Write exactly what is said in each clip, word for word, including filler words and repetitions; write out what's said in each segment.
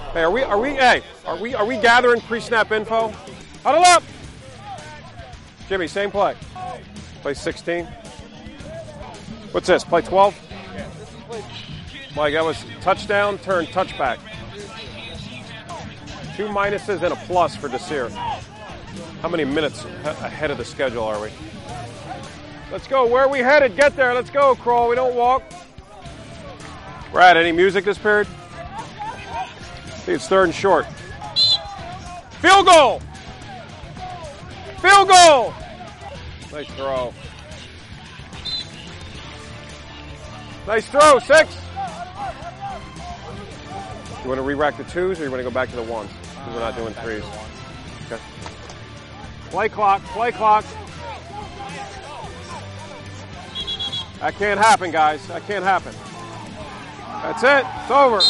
Hey, are we, are we, hey, are we, are we gathering pre-snap info? Huddle up! Jimmy, same play. Play sixteen. What's this, play twelve? Mike, that was touchdown, turn, touchback. Two minuses and a plus for Desir. How many minutes ahead of the schedule are we? Let's go, where are we headed? Get there, let's go, Crawl, we don't walk. Brad, any music this period? I think it's third and short. Field goal! Field goal! Nice throw. Nice throw, six. You want to re-rack the twos or you want to go back to the ones? Because we're not doing threes. Okay. Play clock, play clock. That can't happen, guys. That can't happen. That's it. It's over.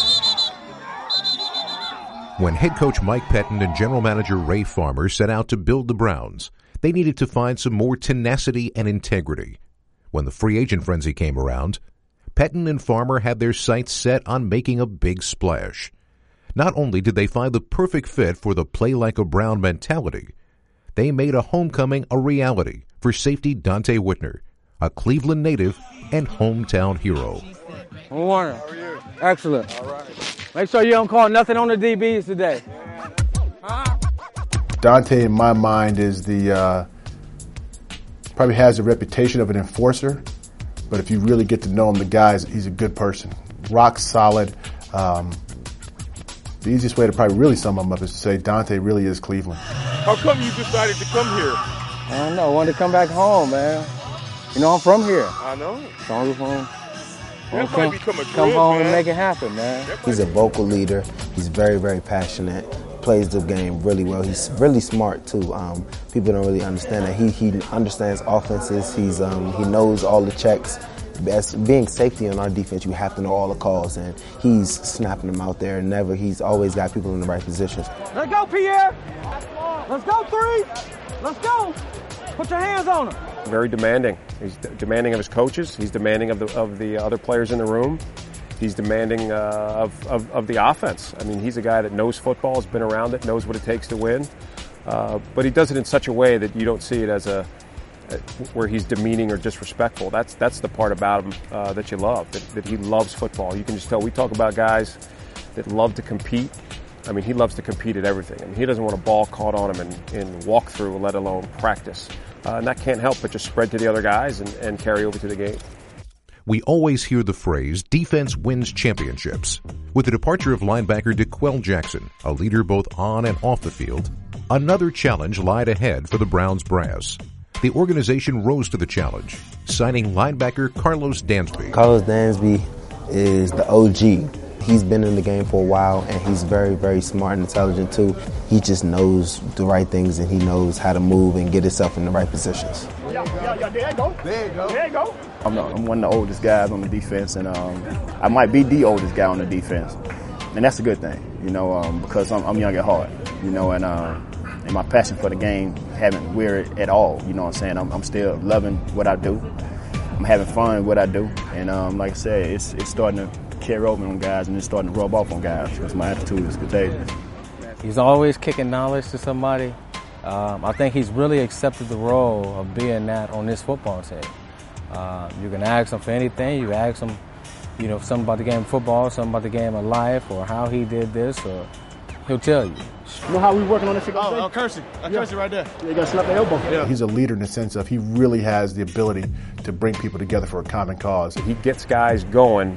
When head coach Mike Pettine and general manager Ray Farmer set out to build the Browns, they needed to find some more tenacity and integrity. When the free agent frenzy came around, Pettine and Farmer had their sights set on making a big splash. Not only did they find the perfect fit for the play-like-a-Brown mentality, they made a homecoming a reality for safety Dante Whitner, a Cleveland native and hometown hero. Warner. How are you? Excellent. All right. Make sure you don't call nothing on the D Bs today. Dante, in my mind, is the uh, probably has the reputation of an enforcer, but if you really get to know him, the guy is he's a good person, rock solid. Um, the easiest way to probably really sum him up is to say Dante really is Cleveland. How come you decided to come here? I don't know. I wanted to come back home, man. You know, I'm from here. I know. So I'm from. Come, come, come home man. and make it happen, man. He's a vocal leader. He's very, very passionate. Plays the game really well. He's really smart too. Um, people don't really understand that. He he understands offenses. He's um, he knows all the checks. As being safety on our defense, you have to know all the calls, and he's snapping them out there. Never. He's always got people in the right positions. Let's go, Pierre. Let's go, three. Let's go. Put your hands on him. Very demanding. He's d- demanding of his coaches. He's demanding of the of the other players in the room. He's demanding uh, of, of of the offense. I mean, he's a guy that knows football, has been around it, knows what it takes to win. Uh, but he does it in such a way that you don't see it as a, a where he's demeaning or disrespectful. That's that's the part about him uh, that you love. That, that he loves football. You can just tell. We talk about guys that love to compete. I mean, he loves to compete at everything. I mean, he doesn't want a ball caught on him in, in walkthrough, let alone practice. Uh, and that can't help but just spread to the other guys and, and carry over to the game. We always hear the phrase, defense wins championships. With the departure of linebacker DeQuell Jackson, a leader both on and off the field, another challenge lied ahead for the Browns brass. The organization rose to the challenge, signing linebacker Carlos Dansby. Carlos Dansby is the O G. He's been in the game for a while, and he's very, very smart and intelligent, too. He just knows the right things, and he knows how to move and get himself in the right positions. Yeah, yeah, yeah, there you go. There you go. There you go. I'm, the, I'm one of the oldest guys on the defense, and um, I might be the oldest guy on the defense. And that's a good thing, you know, um, because I'm, I'm young at heart, you know, and, uh, and my passion for the game haven't wearied at all, you know what I'm saying? I'm, I'm still loving what I do. I'm having fun with what I do. And um, like I said, it's, it's starting to carry over on guys, and it's starting to rub off on guys because my attitude is contagious. He's always kicking knowledge to somebody. Um, I think he's really accepted the role of being that on this football team. Uh, you can ask him for anything. You ask him, you know, something about the game of football, something about the game of life, or how he did this, or he'll tell you. You know how we working on this? Oh, oh, Kersey. I Kersey right there. You got to slap the elbow. Yeah. He's a leader in the sense of he really has the ability to bring people together for a common cause. He gets guys going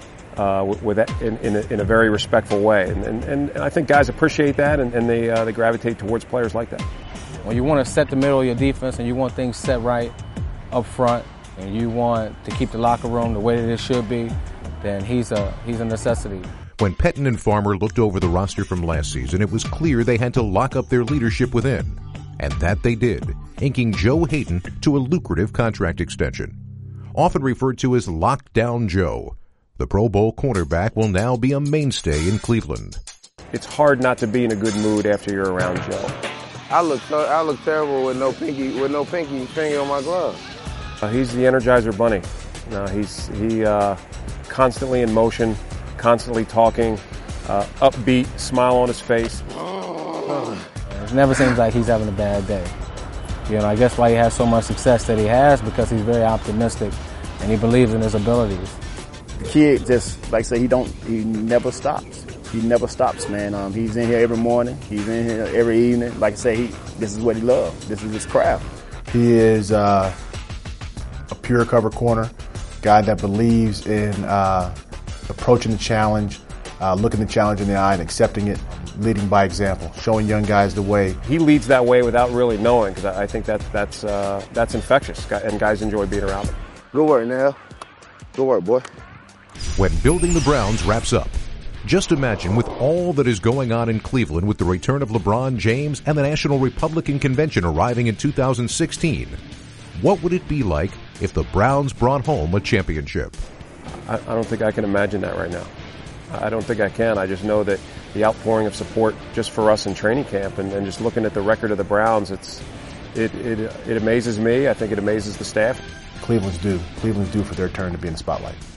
uh, with, with that in, in, a, in a very respectful way, and, and, and I think guys appreciate that, and, and they uh, they gravitate towards players like that. When you want to set the middle of your defense and you want things set right up front, and you want to keep the locker room the way that it should be, then he's a he's a necessity. When Pettine and Farmer looked over the roster from last season, it was clear they had to lock up their leadership within. And that they did, inking Joe Hayden to a lucrative contract extension. Often referred to as Lockdown Joe, the Pro Bowl cornerback will now be a mainstay in Cleveland. It's hard not to be in a good mood after you're around Joe. I look I look terrible with no pinky with no pinky finger on my glove. Uh, he's the Energizer Bunny. Uh, he's he uh, constantly in motion, constantly talking, uh, upbeat, smile on his face. It never seems like he's having a bad day. You know, I guess why he has so much success that he has, because he's very optimistic and he believes in his abilities. The kid just, like I say, he don't, he never stops. He never stops, man. Um, he's in here every morning. He's in here every evening. Like I say, he, this is what he loves. This is his craft. He is uh, a pure cover corner, guy that believes in uh, approaching the challenge, uh, looking the challenge in the eye and accepting it, leading by example, showing young guys the way. He leads that way without really knowing, because I think that that's uh, that's infectious, and guys enjoy being around him. Good work, Nell. Good work, boy. When Building the Browns wraps up, just imagine with all that is going on in Cleveland with the return of LeBron James and the National Republican Convention arriving in two thousand sixteen, what would it be like if the Browns brought home a championship? I, I don't think I can imagine that right now. I don't think I can. I just know that the outpouring of support just for us in training camp, and, and just looking at the record of the Browns, it's it, it it amazes me. I think it amazes the staff. Cleveland's due. Cleveland's due for their turn to be in the spotlight.